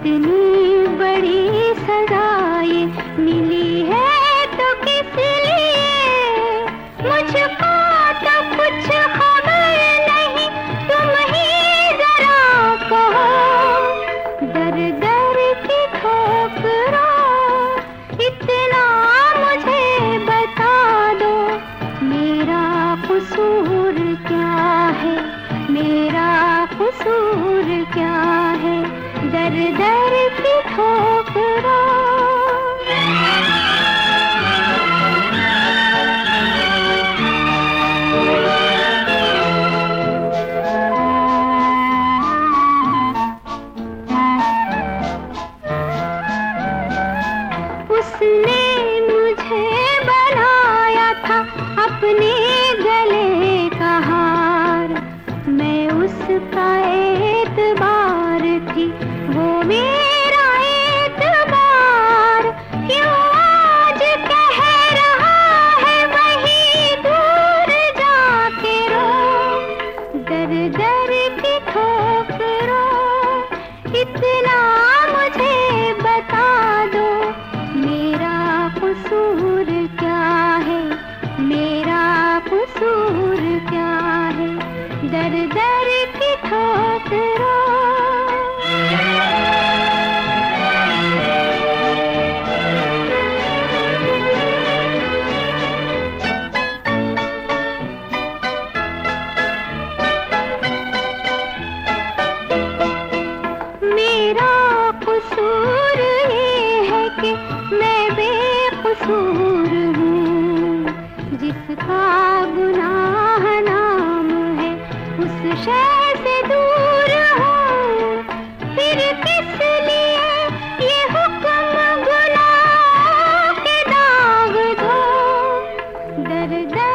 इतनी बड़ी सजा ये मिली है तो किस लिए? मुझको तो कुछ खबर नहीं, तुम ही जरा कहो। दर दर की ठोकरों, इतना मुझे बता दो, मेरा कसूर क्या है, मेरा कसूर क्या है? दर दर की ठोकरों। उसने मुझे बनाया था अपने गले का हार, मैं उसका एतबार थी, वो मेरा एतबार। क्यों आज कह रहा है वही दूर जाके रो? दर दर की ठोकरों, इतना मुझे बता दो, मेरा कसूर क्या है, मेरा कसूर क्या है? दर दर की ठोकरों। मेरा कसूर ये है कि मैं बेकसूर हूँ, जिसका गुनाह नाम है उस शय से दूर हूँ। फिर किस लिए ये हुक्म गुनाह के दाग दो? दर दर